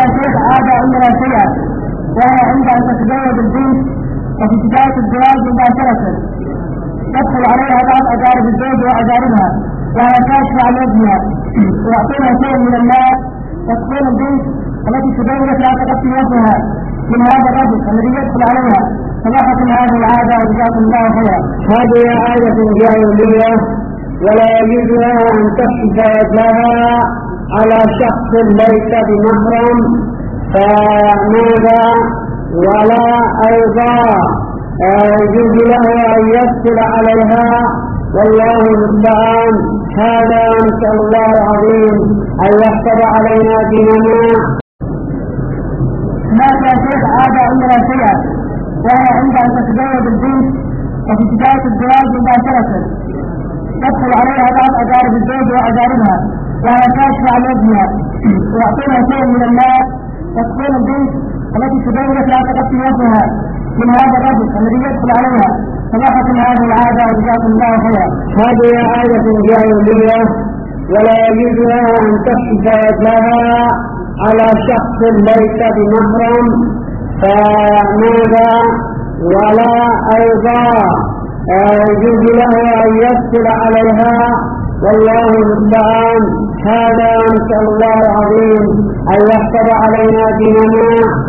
يا شيخ عاد عندنا شيئا، وهي عند ان تتزوج البنت وفي بدايه الزواج مباشره تدخل عليها بعض اقارب الزوج واقاربها وهي كاشفه عن وجهها ويعطونها شيء من المال، وتكون البنت التي تزوجت لا تغطي وجهها من هذا الرجل الذي يدخل عليها، فضحت هذه العاده وجزاكم الله خيرا. هذه عادة جاهلية ولا يجوز لها أن تكشف وجهها على شخص ليس بمحرم، فماذا ولا أيضا يجوز له أن يدخل عليها، والله المستعان. هذا نسأل الله العظيم أن يحفظ علينا ديننا. هناك يا شيخ عاد عندنا شيئا، وهي عند ان تتزوج البنت وفي بدايه الزواج مباشره تدخل عليها بعض اقارب الزوج واقاربها وهي كاشفه عن وجهها ويعطونها شيء من المال، وتكون البنت التي تزوجت لا تغطي وجهها من هذا الرجل الذي يدخل عليها، فضحت هذه العاده وجزاكم الله خيرا. هذه عادة جاهلية ولا يجوز لها أن تكشف وجهها على شخص ليس بمحرم، فماذا ولا أيضا يجوز له أن يدخل عليها، والله المستعان. هذا نسأل الله العظيم أن يحفظ علينا ديننا.